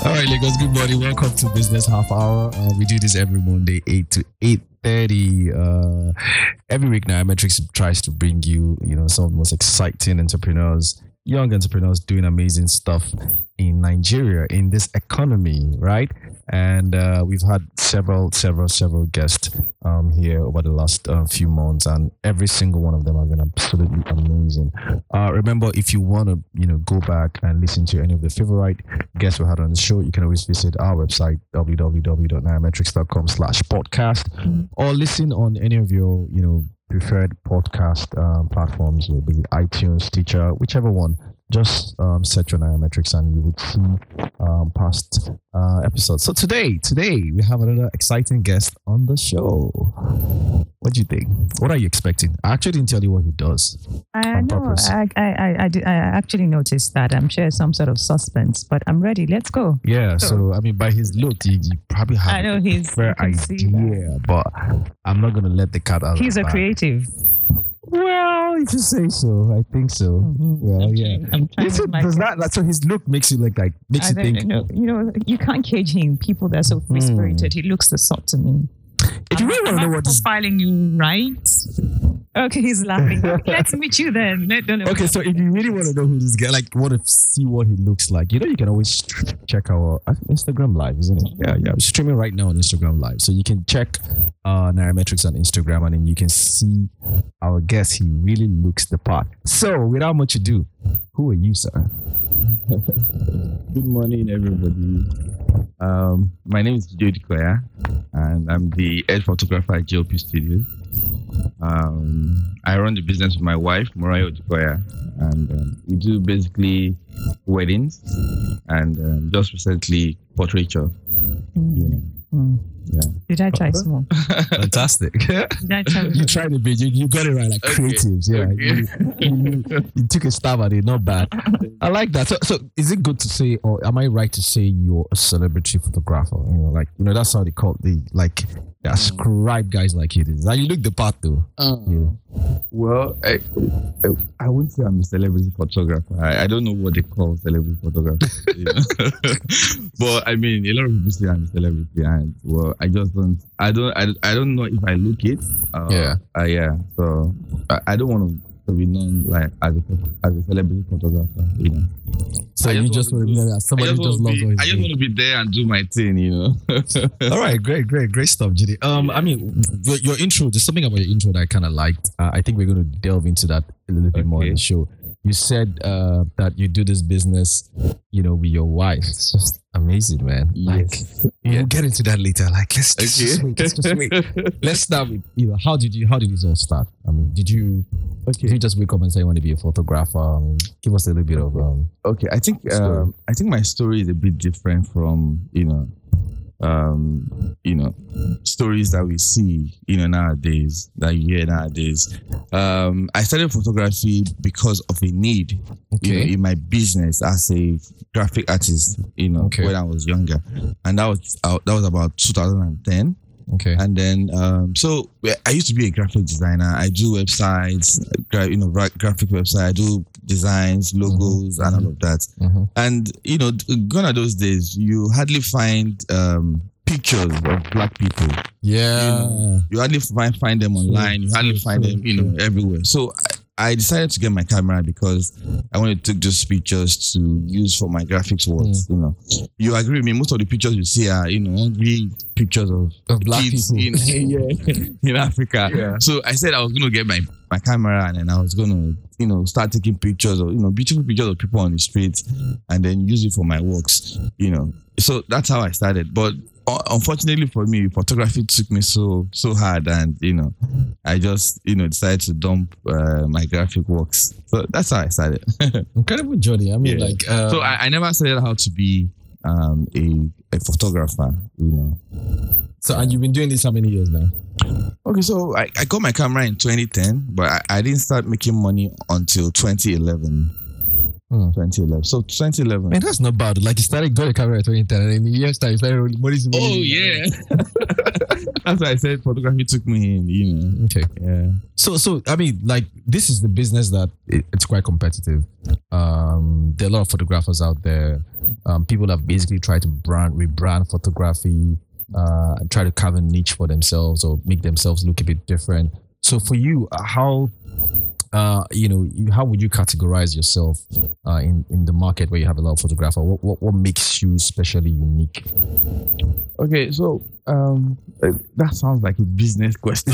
All right, Lagos. Good morning. Welcome to Business Half Hour. We do this every Monday, 8 to 8:30. Every week, Nairametrics tries to bring you, some of the most exciting entrepreneurs, young entrepreneurs doing amazing stuff in Nigeria in this economy, right? And we've had several guests here over the last few months, and every single one of them have been absolutely amazing. Remember, if you want to, go back and listen to any of the favorite guests we had on the show, you can always visit our website www.nairametrics.com/podcast or listen on any of your, preferred podcast platforms, will be iTunes, Stitcher, whichever one. Just search on Nairametrics and you would see past episodes. So today we have another exciting guest on the show. What do you think? What are you expecting? I actually didn't tell you what he does. No, I actually noticed that. I'm sure some sort of suspense, but I'm ready. Let's go. Yeah. So I mean, by his look, you probably have a fair idea, but I'm not going to let the cat out. He's a creative. Well, if you say so, I think so. Mm-hmm. Well, yeah. So his look makes you think. You can't cage him. People that are so free spirited. He looks the sort to me. If you really want to know what profiling you, right? Okay, he's laughing. Let's meet you then. Okay, so if you really want to know who this guy, want to see what he looks like, you can always check our Instagram Live, isn't it? Yeah. We're streaming right now on Instagram Live, so you can check Nairametrics on Instagram, and then you can see our guest. He really looks the part. So, without much ado, who are you, sir? Good morning, everybody. My name is Joe Dikoya, and I'm the head photographer at GLP Studios. I run the business with my wife, Morayo Dikoya, and we do basically weddings and just recently portraiture. Yeah. Did I try small? Fantastic. You tried it, but you got it right, like creatives. Yeah, okay. you took a stab at it, not bad. I like that. So is it good to say, or am I right to say you're a celebrity photographer? That's how they call they ascribe guys like you. Now you look the part though. Well, I wouldn't say I'm a celebrity photographer. I don't know what they call celebrity photographer. But I mean, a lot of people say I'm a celebrity, and I just don't. I don't know if I look it. So I don't want to be known as a celebrity photographer. So you just want to be somebody who just loves what he's doing. I just want to be there and do my thing. All right, great stuff, Judy. I mean, your intro. There's something about your intro that I kind of liked. I think we're going to delve into that a little bit more in the show. You said that you do this business, with your wife. It's just amazing, man. Yes. We'll get into that later. Let's just wait. Let's start with, how did this all start? I mean, did you just wake up and say you want to be a photographer? Give us a little bit of Okay, I think my story is a bit different from stories that we see, nowadays, that you hear nowadays. I started photography because of a need, in my business as a graphic artist, when I was younger, and that was about 2010. Okay. And then, so I used to be a graphic designer. I do websites, graphic website. I do designs, logos, and all of that. Mm-hmm. And, gone are those days, you hardly find pictures of black people. Yeah. You hardly find them online. You hardly find them, everywhere. So I decided to get my camera because I wanted to take those pictures to use for my graphics works. You agree with me? Most of the pictures you see are, hungry pictures of black kids people in Africa. Yeah. So I said I was going to get my camera, and then I was going to, start taking pictures of, beautiful pictures of people on the streets, and then use it for my works. So that's how I started. But unfortunately for me, photography took me so hard, and I just decided to dump my graphic works. So that's how I started. Incredible journey. I mean, so I never studied how to be a photographer. So, and you've been doing this how many years now? Okay, so I got my camera in 2010, but I didn't start making money until 2011. 2011. So 2011. Man, that's not bad. You started got a camera at 2010, and in years time, you started rolling money. Oh yeah. That's why I said photography took me in. Okay. Yeah. So I mean, this is the business that it's quite competitive. There are a lot of photographers out there. people have basically tried to rebrand photography, try to carve a niche for themselves or make themselves look a bit different. So for you, how how would you categorize yourself in the market where you have a lot of photographers? What makes you especially unique? Okay, so that sounds like a business question.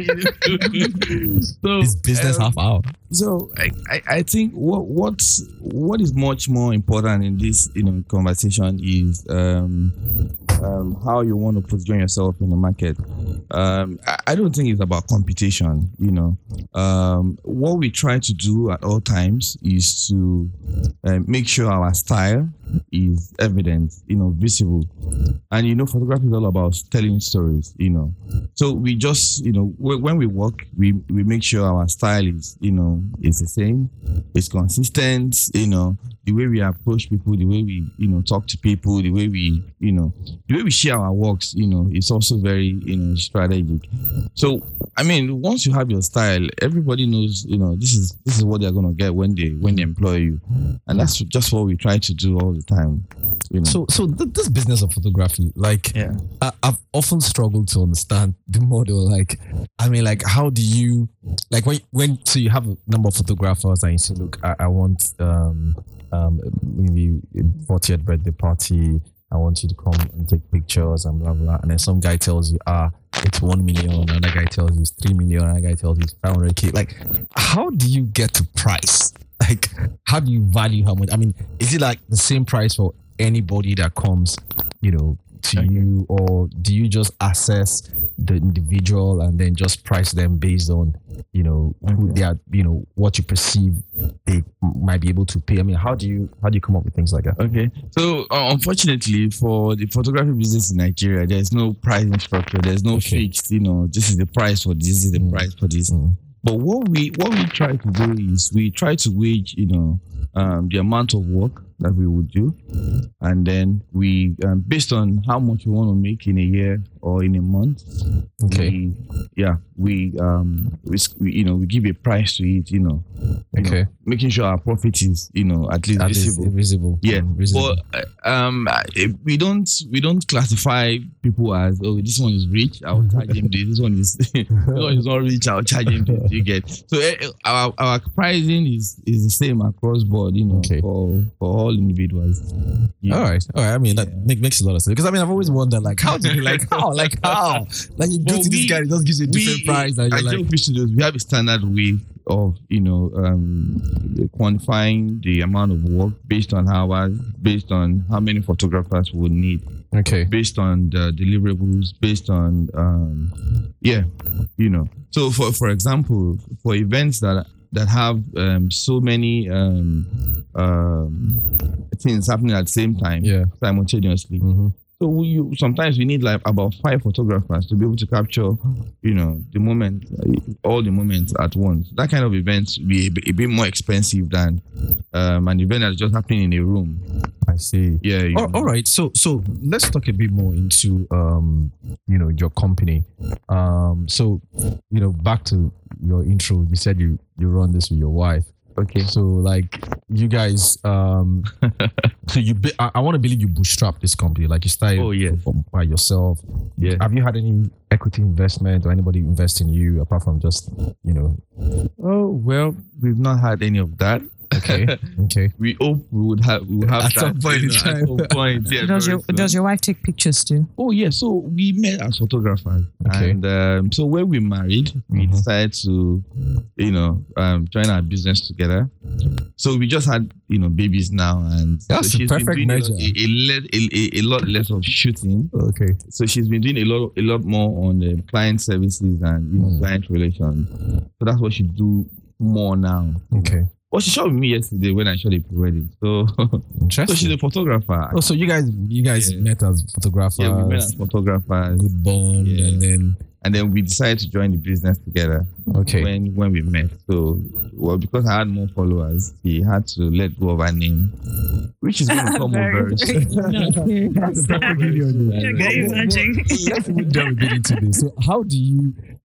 So It's business half hour. So I think what is much more important in this conversation is how you want to position yourself in the market. I don't think it's about competition. What we try to do at all times is to make sure our style is evident, visible. And photography is all about telling stories. So we just when we work, we make sure our style is is the same, it's consistent. The way we approach people, the way we talk to people, the way we share our works, it's also very strategic. So I mean, once you have your style, everybody knows this is what they're gonna get when they employ you, and that's just what we try to do all the time. So this business of photography, I've often struggled to understand the model. How do you when so you have a number of photographers and you say, look, I want maybe a 40th birthday party. I want you to come and take pictures and blah blah. And then some guy tells you, it's 1 million. Another guy tells you it's 3 million. Another guy tells you it's 500K. How do you get to price? How do you value how much? I mean, is it like the same price for anybody that comes, to you, or do you just assess the individual and then just price them based on, who they are, what you perceive they might be able to pay? I mean, how do you come up with things like that? Okay, so unfortunately for the photography business in Nigeria, there's no pricing structure. There's no fixed, this is the price for this, is the price for this. But what we try to do is we try to wage, the amount of work that we would do, and then we, based on how much we want to make in a year or in a month, we give a price to it, making sure our profit is, at least visible. Yeah, visible. But we don't classify people as, oh, this one is rich, I'll charge him this. This one is not rich, I'll charge him this. You get so our pricing is the same across board, for all individuals. All right. I mean, that makes a lot of sense, because I mean, I've always wondered, how do you how you go to this guy, he just gives you a different price, and you're we have a standard way of quantifying the amount of work based on hours, based on how many photographers we would need. Okay. Based on the deliverables, based on So for example, for events that have so many things happening at the same time, simultaneously. Mm-hmm. So sometimes we need about 5 photographers to be able to capture, the moment, all the moments at once. That kind of events will be a bit more expensive than an event that's just happening in a room. I see. Yeah. All right. So let's talk a bit more into your company. So back to your intro. You said you run this with your wife. Okay. So you guys, so I want to believe you bootstrapped this company. You started by yourself. Yeah. Have you had any equity investment or anybody invest in you apart from just, Oh, well, we've not had any of that. Okay. We hope we will have at that, some point in time. At some point, yeah, Does your wife take pictures too? Oh yeah, so we met as photographers, and so when we married, we decided to, join our business together. So we just had, babies now, and that's so the perfect measure. A lot less of shooting. Okay. So she's been doing a lot more on the client services and client relations. So that's what she do more now. Okay. Well, she shot with me yesterday when I shot a pre-wedding. So, interesting. So she's a photographer. Oh, so you guys met as photographers. Yeah, we met as photographers. Good bond, and then we decided to join the business together. Okay. When we met, so because I had more followers, he had to let go of her name, which is going to come very soon. Let's even delve a bit into this. So how do you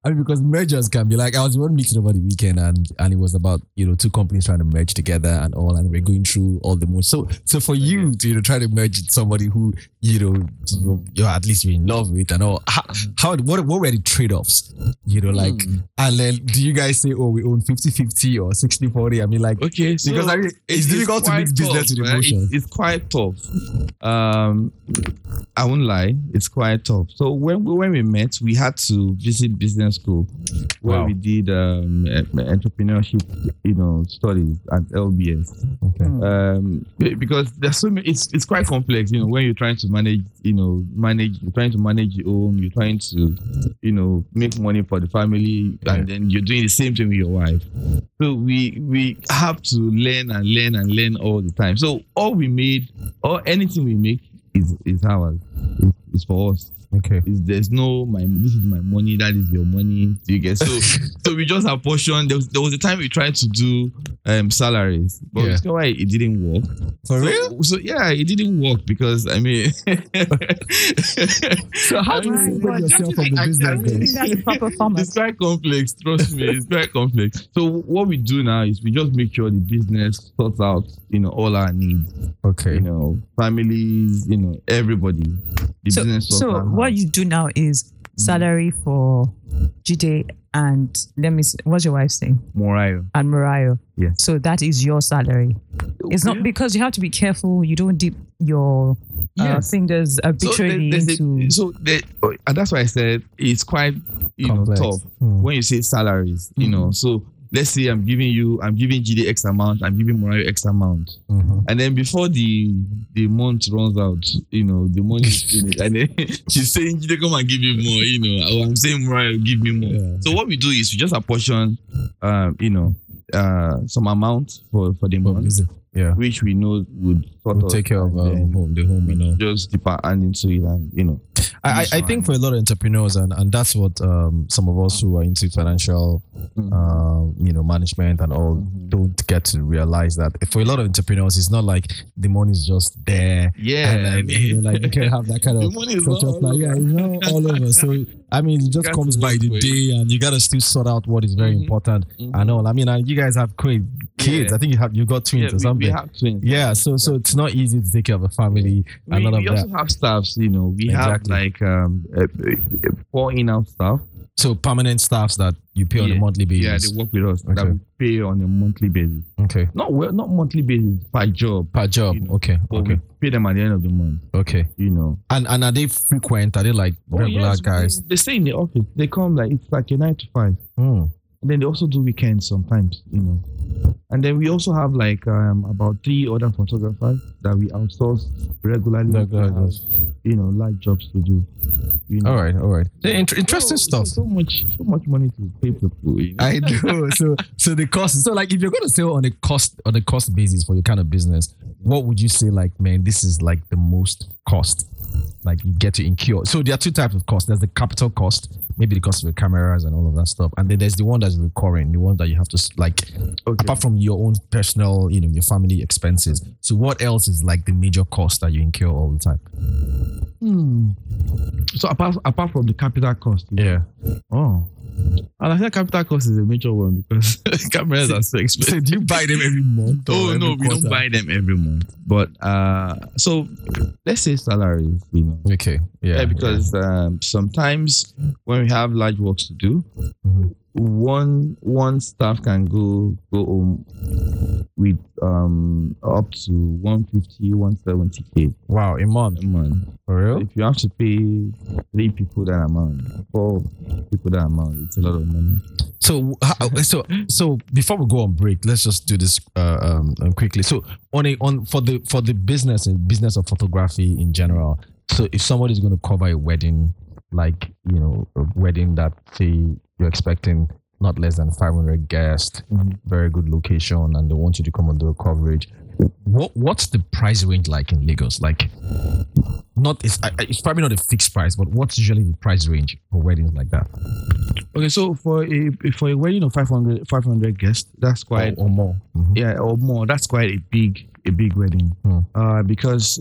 I mean, because mergers can be like, I was one meeting over the weekend and it was about, two companies trying to merge together and all, and we're going through all the motions. So for you to, try to merge with somebody who, you're at least you're in love with and all, what were the trade-offs? And then do you guys say, oh, we own 50-50 or 60-40? I mean, like, okay, so because I mean, it's difficult to mix business with emotions. It's quite tough. I won't lie, it's quite tough. So when we met, we had to visit business school where we did entrepreneurship, studies at LBS. Okay. Because there's so many, it's quite complex. When you're trying to manage, you're trying to manage your home, you're trying to, make money for the family, and then you're doing the same thing with your wife. So we have to learn all the time. So anything we make is ours. It's for us. Okay. There's no this is my money, that is your money. You get so we just apportion. There was a time we tried to do salaries, but you know why it didn't work. For real? So yeah, it didn't work because I mean. So how do you separate yourself from the business? That's the proper format. It's quite complex. Trust me, it's quite complex. So what we do now is we just make sure the business sorts out, all our needs. Okay. Families, everybody. The business sorts out. What you do now is salary for Jide and let me see, what's your wife's name? Morayo. And Morayo. Yeah. So that is your salary. It's not because you have to be careful. You don't dip your fingers arbitrarily and that's why I said it's quite tough when you say salaries. So let's say I'm giving Jide X amount, I'm giving Morayo X amount. And then before the month runs out, the money is finished. And then she's saying, Jide, come and give me more, or I'm saying, Morayo, give me more. Yeah. So what we do is we just apportion, some amount for the month. Yeah. Which we know would take care of the home, just dip our hand into it and, I think for a lot of entrepreneurs, and that's what some of us who are into financial, management and all don't get to realize that for a lot of entrepreneurs, it's not like the money is just there. Yeah. And you can have that kind of the money is not all over. So, I mean, it just comes by the day and you got to still sort out what is very important and all. I mean, and you guys have great kids. Yeah. I think you got twins or something. We have twins. Yeah. So it's not easy to take care of a family and all of that. We also have staffs, we have like 4 in-house staff. So permanent staffs that you pay on a monthly basis. Yeah, they work with us. Okay. That we pay on a monthly basis. Okay. Not monthly basis, per job. Per job. Okay. We pay them at the end of the month. Okay. And are they frequent? Are they like regular guys? They stay in the office. They come it's like a 9 to 5. And then they also do weekends sometimes, And then we also have like about 3 other photographers that we outsource regularly. Light jobs to do. All right. Interesting stuff. So much money to pay people. I know. So the cost. So like, if you're going to sell on a cost basis for your kind of business, what would you say? Like, man, this is like the most cost. Like you get to incur. So there are 2 types of cost. There's the capital cost, maybe the cost of the cameras and all of that stuff, and then there's the one that's recurring, the one that you have to apart from your own personal, your family expenses. So what else is like the major cost that you incur all the time? So apart from the capital cost, and I think capital cost is a major one because cameras are so expensive. So do you buy them every month? Oh no, we don't buy them every month. But so let's say salaries, Okay. Yeah. Because sometimes when we have large works to do, one staff can go home with up to 150, 170K. Wow, a month. For real? If you have to pay 3 people that amount, 4 people that amount, it's a lot of money. So before we go on break, let's just do this quickly. So for the business of photography in general. So if somebody's going to cover a wedding, like a wedding that say you're expecting not less than 500 guests, very good location, and they want you to come and do a coverage. What's the price range like in Lagos? Like, it's probably not a fixed price, but what's usually the price range for weddings like that? Okay, so for a wedding of 500 guests, that's quite or more. Yeah, or more. That's quite a big wedding. Because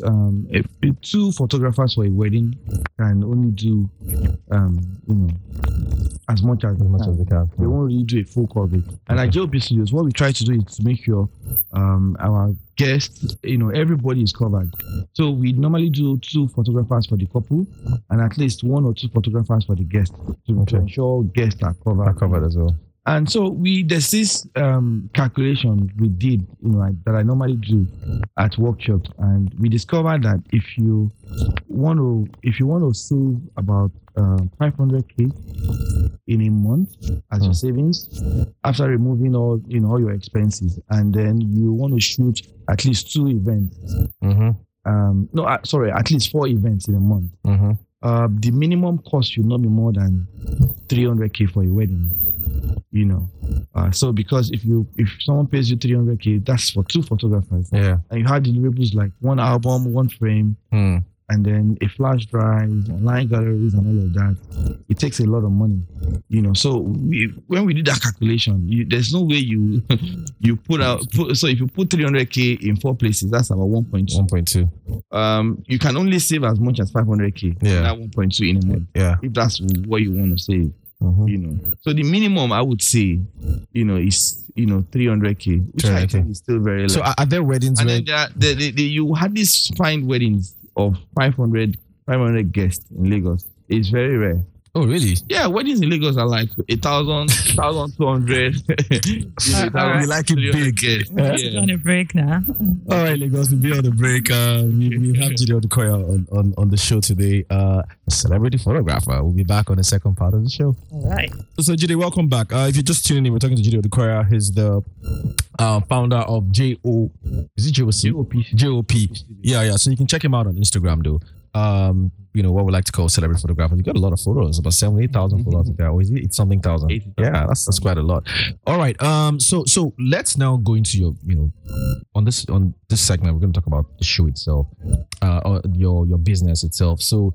2 photographers for a wedding can only do as much as As much as they can. They won't really do a full coverage. And at JOP Studios, what we try to do is to make sure our guests, everybody is covered. So we normally do 2 photographers for the couple and at least 1 or 2 photographers for the guests to ensure guests are covered. Are covered as well. And so there's this calculation we did, that I normally do at workshops, and we discovered that if you want to save about 500k in a month as your savings after removing all your expenses, and then you want to shoot at least 2 events. At least 4 events in a month. The minimum cost should not be more than 300k for a wedding. So because if someone pays you 300k, that's for 2 photographers. Yeah. And you have deliverables like 1 album, 1 frame, and then a flash drive, online galleries, and all of that. It takes a lot of money. So when we did that calculation, there's no way you so if you put 300k in 4 places, that's about 1.2. 1.2. You can only save as much as 500k. Yeah. Not 1.2 in a month. Yeah. If that's what you want to save. So the minimum I would say, is 300k, which I think is still very low. So are there weddings and where then you had these fine weddings of 500 guests in Lagos? It's very rare. Oh, really? Yeah, weddings in Lagos are like 1,000, 1,200. We like it big. We're on a break now. All right, Lagos, we'll be on the break. We have Jide Odukoya on the show today, a celebrity photographer. We'll be back on the second part of the show. All right. So, Jide, welcome back. If you're just tuning in, we're talking to Jide Odukoya. He's the founder of JOP? JOP. Yeah. So you can check him out on Instagram, though. What we like to call celebrity photographer. You got a lot of photos, about 7,000-8,000 photos there. Or is it? It's something thousand. 80,000. Yeah, that's quite a lot. All right. So let's now go into your, on this segment, we're going to talk about the show itself, or your business itself. So,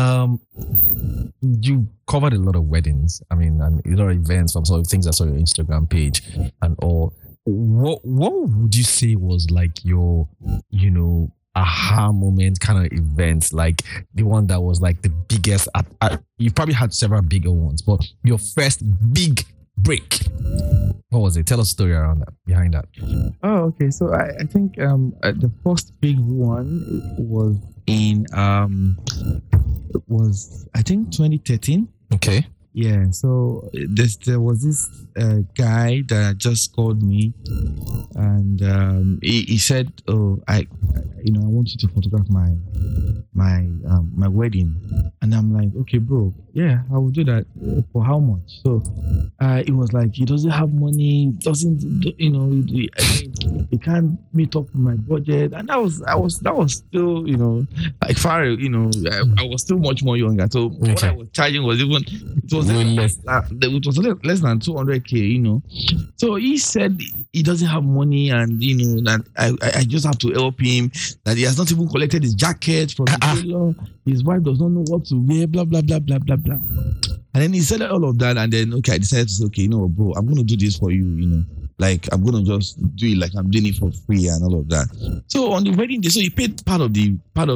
you covered a lot of weddings. I mean, and a lot of events from sort of things I saw on your Instagram page and all. What would you say was like your, aha moment kind of event, like the one that was like the biggest? You've probably had several bigger ones, but your first big break, what was it? Tell us a story behind that. Oh, okay. So I think the first big one was in 2013. Okay. Yeah, so there was this guy that just called me, and he said, "Oh, I want you to photograph my wedding." And I'm like, "Okay, bro, yeah, I will do that. For how much?" So it was like he doesn't have money, he can't meet up with my budget, and I was still like far, I was still much more younger. So what I was charging was less than 200k, So he said he doesn't have money, and that I just have to help him, that he has not even collected his jacket from the tailor, his wife does not know what to wear, blah blah blah blah blah blah. And then he said all of that, and then I decided to say, okay, bro, I'm gonna do this for you, like I'm gonna just do it like I'm doing it for free and all of that. So on the wedding day, so he paid part of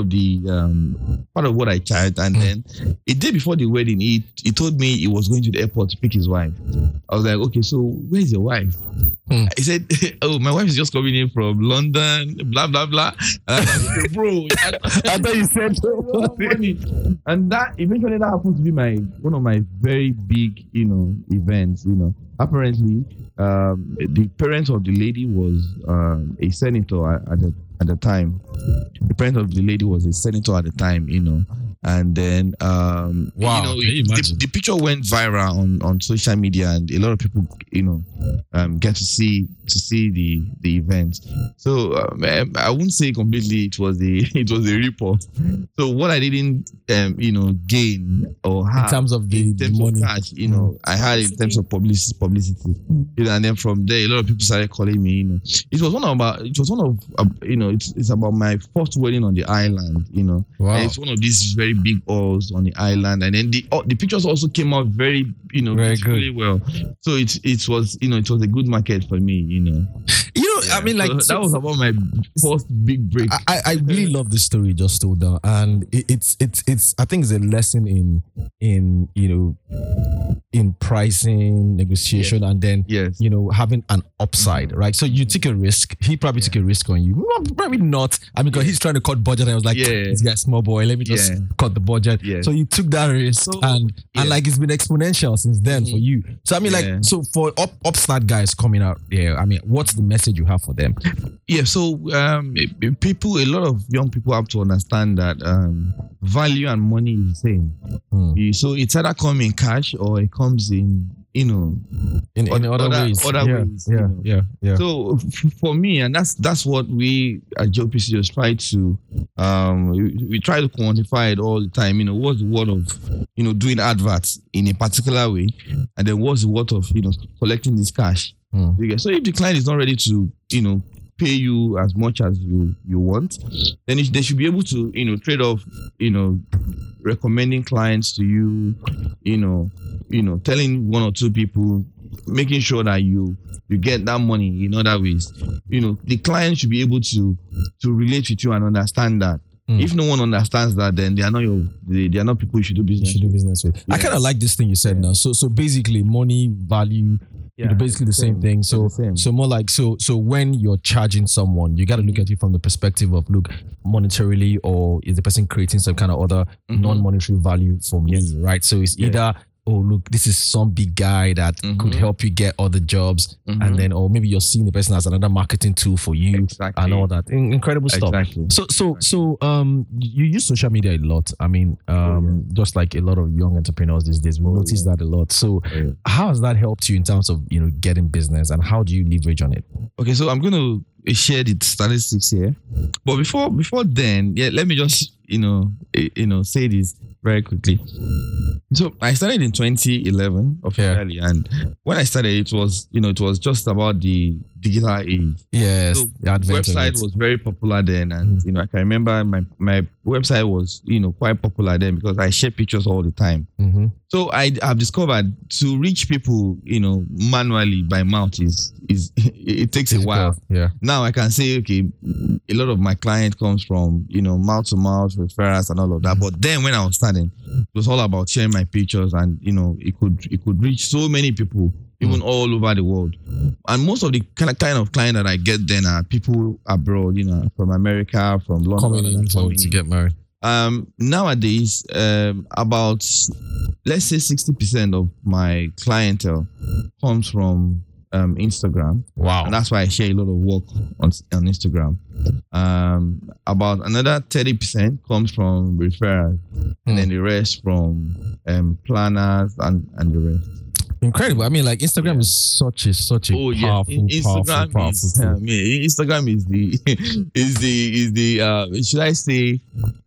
what I charged, and then a day before the wedding, he told me he was going to the airport to pick his wife. I was like, okay, so where's your wife? He said, oh, my wife is just coming in from London, blah blah blah. And I was like, okay, bro, I thought you said money. And that eventually happened to be one of my very big events. Apparently, the parents of the lady was a senator at the time. The parent of the lady was a senator at the time, and then the picture went viral on social media, and a lot of people get to see the event. So I wouldn't say completely it was a report. So what I didn't gain or have in terms of the money, cash, I had in terms of publicity. And then from there, a lot of people started calling me. It's about my first wedding on the island. Wow. And it's one of these very big halls on the island, and then the pictures also came out very very good, well. So it was a good market for me. I mean, like so that was about my first big break. I really love this story you just told now, and it's I think it's a lesson in in pricing, negotiation, and then having an upside, right? So you took a risk. He probably took a risk on you. Well, probably not. I mean, because he's trying to cut budget, and I was like, this guy's small boy. Let me just cut the budget. So you took that risk, and like it's been exponential since then for you. So I mean, like, so for upstart guys coming out there, I mean, what's the message you have for them? Yeah, so a lot of young people have to understand that value and money is the same. So it's either come in cash or it comes in other ways. Yeah. So for me, and that's what we at JOP Studios try to we try to quantify it all the time. What's the word of doing adverts in a particular way, and then what's the word of collecting this cash. So if the client is not ready to pay you as much as you want, then they should be able to trade off recommending clients to you, telling one or two people, making sure that you get that money in other ways. The client should be able to relate with you and understand that. If no one understands that, then they are not people you should do business with. I kind of like this thing you said now. So basically, money, value, basically the same thing. So more like so when you're charging someone, you got to look at it from the perspective of, look, monetarily, or is the person creating some kind of other non-monetary value for me, right? So it's either, oh, look, this is some big guy that could help you get other jobs, and then, or maybe you're seeing the person as another marketing tool for you, and all that incredible stuff. So you use social media a lot. I mean, just like a lot of young entrepreneurs these days, we notice that a lot. So how has that helped you in terms of getting business, and how do you leverage on it? Okay, so I'm gonna share the statistics here, but before then, let me just say this very quickly. So I started in 2011 officially, and when I started, it was just about the digital age. Yes, so the website was very popular then, and I can remember my website was quite popular then because I share pictures all the time. So I've discovered to reach people manually by mouth it takes a while. Now I can say, okay, a lot of my client comes from mouth to mouth referrals and all of that. But then when I was starting, it was all about sharing my pictures, and it could reach so many people, even all over the world. And most of the kind of client that I get then are people abroad, from America, from London, coming in to get married. Nowadays, about, let's say 60% of my clientele comes from Instagram. Wow. And that's why I share a lot of work on Instagram. About another 30% comes from referrals, and then the rest from planners and the rest. Incredible. I mean, like, Instagram is such a powerful tool. Instagram is the should I say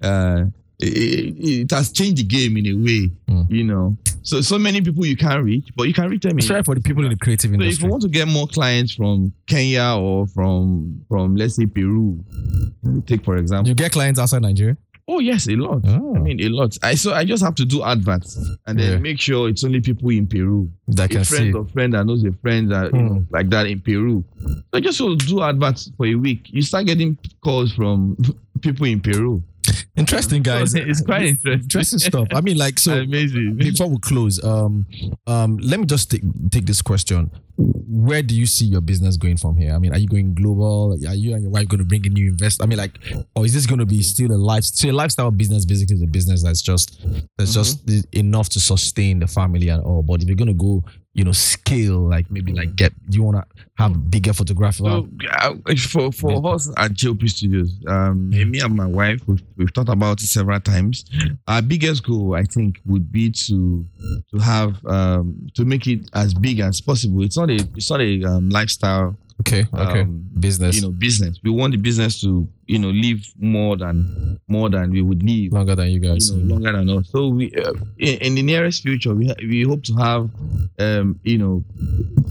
it has changed the game in a way, So many people you can't reach, but you can reach them. Try for the people in the creative industry. So if you want to get more clients from Kenya or from let's say Peru, take for example. You get clients outside Nigeria? Oh yes, a lot. Oh. I mean, a lot. I just have to do adverts and then make sure it's only people in Peru that can see. A friend that knows a friend that like that in Peru. So I just will do adverts for a week. You start getting calls from people in Peru. Interesting, guys. It's quite interesting stuff. I mean, like, so amazing. Before we close, let me just take this question. Where do you see your business going from here? I mean, are you going global? Are you and your wife going to bring a new investor? I mean, like, or is this going to be still a lifestyle business? Basically, is a business that's just enough to sustain the family and all. But if you're going to go, scale, like maybe like do you want to have bigger photography? So for us at JOP Studios, me and my wife, we've thought about it several times. Our biggest goal, I think, would be to have to make it as big as possible. It's not a lifestyle. Okay. Business. Business. We want the business to, live more than we would live. Longer than you guys. Longer than us. So we, in the nearest future, we hope to have,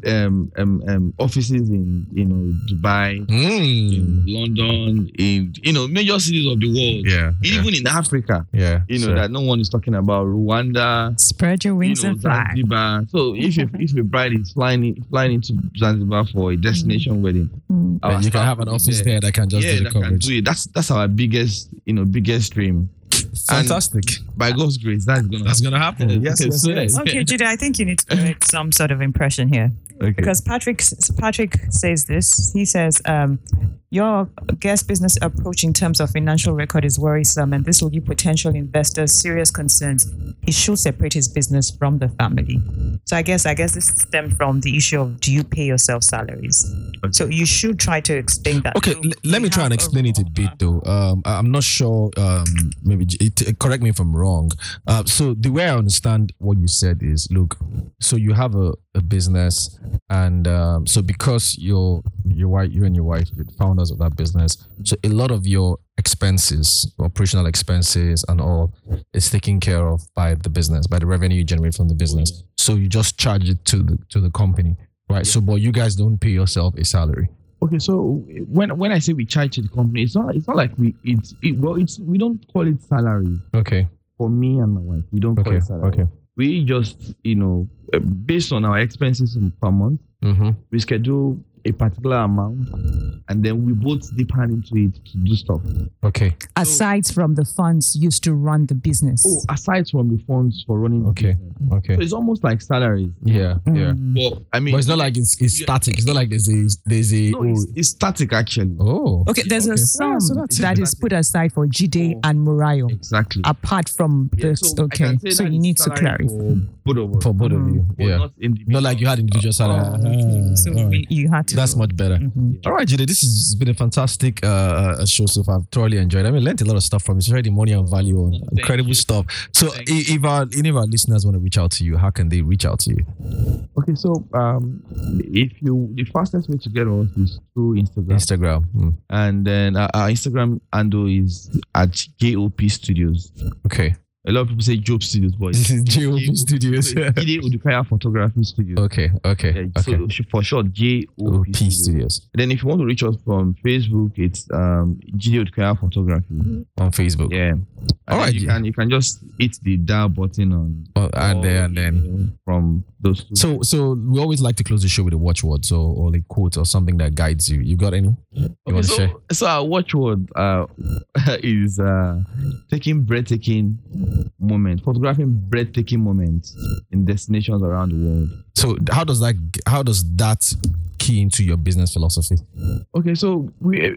offices in Dubai, Mm. in London, in major cities of the world. Yeah. Even in Africa. Yeah. Sure. That no one is talking about. Rwanda, Spread your wings and fly. Zanzibar. So if a bride is flying into Zanzibar for a destination wedding, our And you can staff have an will be office there that can just do the that can coverage. do it. That's our biggest dream. Fantastic. By God's grace, that's gonna happen. Yes. Okay, Jide, I think you need to correct some sort of impression here. Okay. Because Patrick says this. He says, your guest business approach in terms of financial record is worrisome, and this will give potential investors serious concerns. He should separate his business from the family. So I guess this stemmed from the issue of, do you pay yourself salaries? Okay. So you should try to explain that. Okay, let me try and explain it a bit though. I'm not sure. Maybe correct me if I'm wrong. So the way I understand what you said is, look, so you have a business, and so because you and your wife, you're the founders of that business, so a lot of your expenses, operational expenses, and all is taken care of by the business, by the revenue you generate from the business. So you just charge it to the company, right? Yeah. So, but you guys don't pay yourself a salary. Okay, so when I say we charge to the company, it's not like we don't call it salary. Okay. For me and my wife, we don't call it salary. Okay. We just based on our expenses per month, we schedule a particular amount, and then we both dip hand into it to do stuff. Okay. Aside from the funds used to run the business. Oh, aside from the funds for running the business. Okay. So it's almost like salaries. Yeah. But I mean, but it's not like it's static. It's not like there's a. It's static actually. Oh. Okay. There's a sum that is put aside for Jide and Murayo. Exactly. Apart from this. So you need to clarify. For both of you. Yeah. Not like you had individual salary. So you had to. That's much better. All right, Jide, this has been a fantastic show so far. I've thoroughly enjoyed it. I learned a lot of stuff from it. It's already money and value on incredible stuff. So if any of our listeners want to reach out to you, how can they reach out to you? Okay, so the fastest way to get us is through Instagram. And then our Instagram handle is at JOP Studios. Okay. A lot of people say Job Studios, but this is JOP Studios. Jide Odukaya Photography Studios. Okay. So for short, JOP Studios. Then if you want to reach us from Facebook, it's Jide Odukaya Photography on Facebook. Yeah. All right. You can just hit the dial button on and then from those two. So we always like to close the show with a watchword, or a quote or something that guides you. You got any? You want to share? So our watchword is taking breathtaking moments, photographing breathtaking moments in destinations around the world. So how does that key into your business philosophy? Okay, so we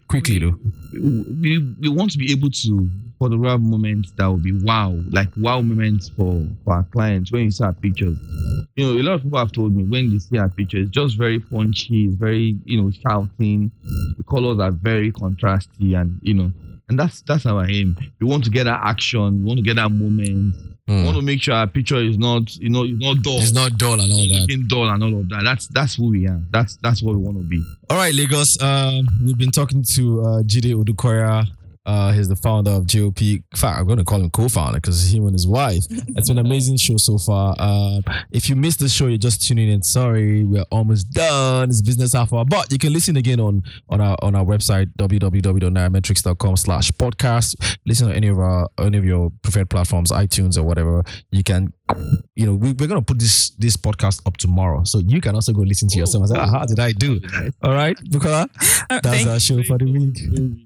want to be able to photograph moments that will be wow moments for our clients. When you see our pictures, a lot of people have told me when they see our pictures, it's just very punchy, it's very shouting, the colors are very contrasty, and that's our aim. We want to get that action, we want to get that moment. We want to make sure our picture is not dull. It's not dull and all that. Looking dull and all of that. That's who we are. That's what we want to be. All right, Lagos. We've been talking to Jide Odukaya. He's the founder of JOP. In fact, I'm going to call him co-founder because him and his wife. It's been an amazing show so far. If you missed the show, you're just tuning in. Sorry, we're almost done. It's business half hour, but you can listen again on our website www.nairametrics.com/podcast. Listen on any of your preferred platforms, iTunes or whatever. You can. We're going to put this podcast up tomorrow, so you can also go listen to yourself and say, how did I do? All right, Bukola, that's our show for the week.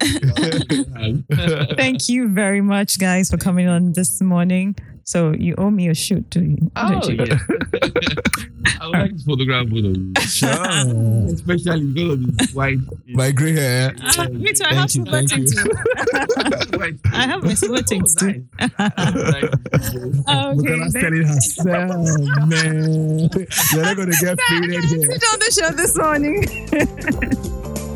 Thank you very much, guys, for coming on this morning. So you owe me a shoot, do you? Oh, yeah. I would like to photograph both of you. Sure. Especially because of this white. My grey hair. Me too. I have silver things too. I have my silver things too. Bukola's telling herself, man. You're not going to get faded here. Sit on the show this morning.